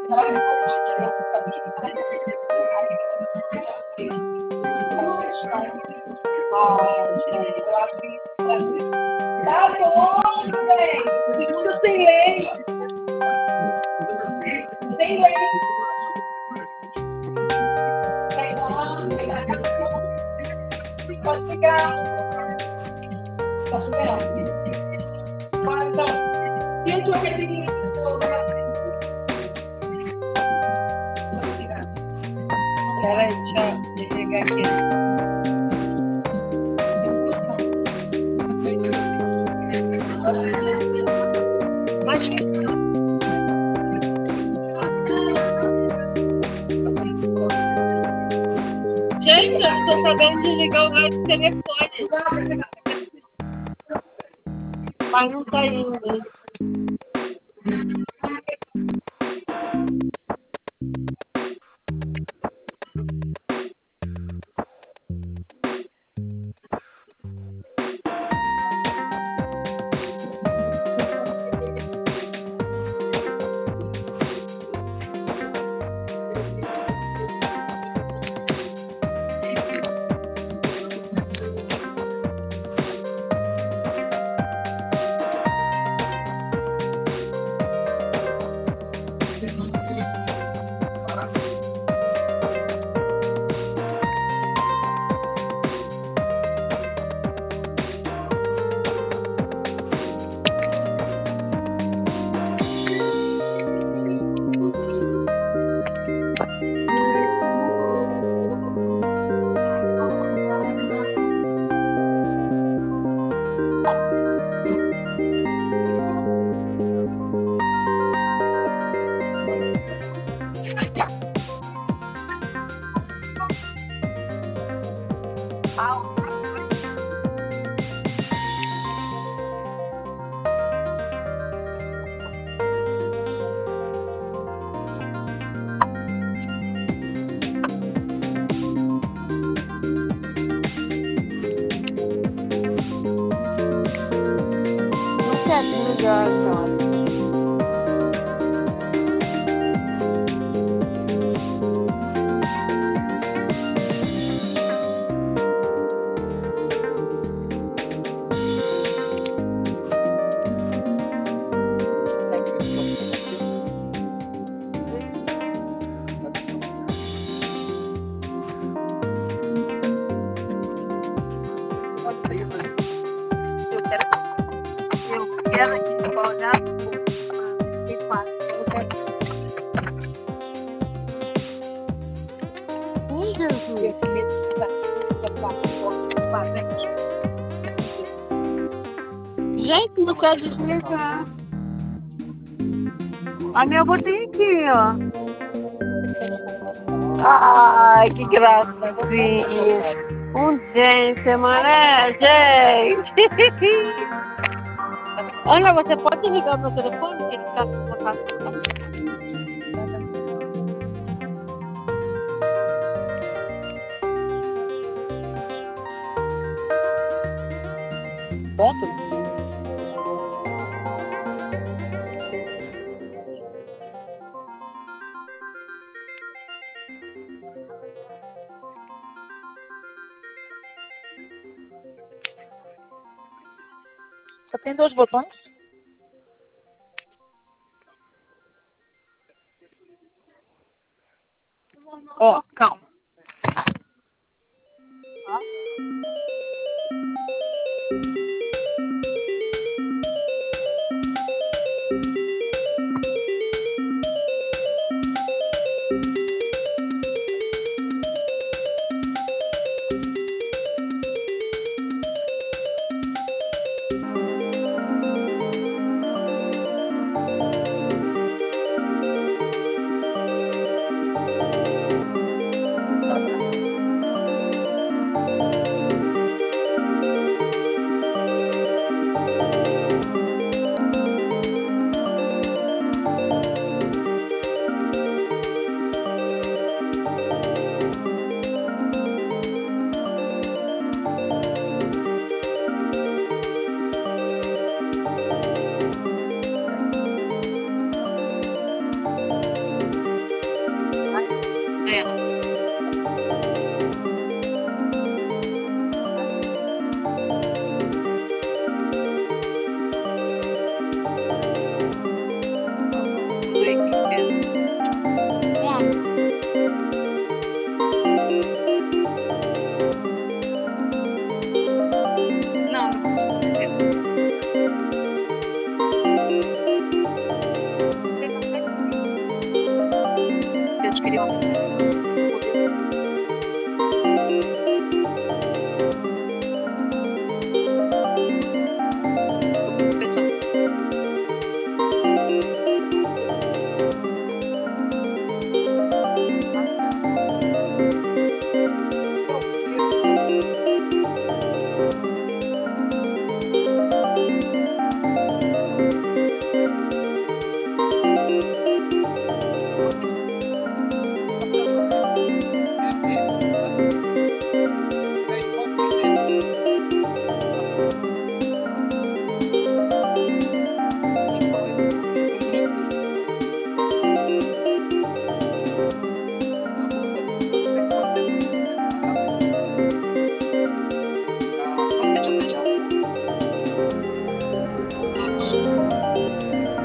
Tá bom, gente. Segundo sem lei. Sem lei. Pode ficar. Posso pegar? Vai, então. Tenta o redeguinho do seu. Peraí, deixa eu desligar aqui. Gente, eu não tô sabendo desligar o rádio do telefone. Mas não tá indo. Gente, não quer desligar. A minha botinha aqui, ó. Ai, que gracinha. Um gentleman, gente. Ana, você pode ligar o meu telefone? Ele está colocado. Ponto? Só tem 2 botões? Ó, calma. Ó. aquele homem.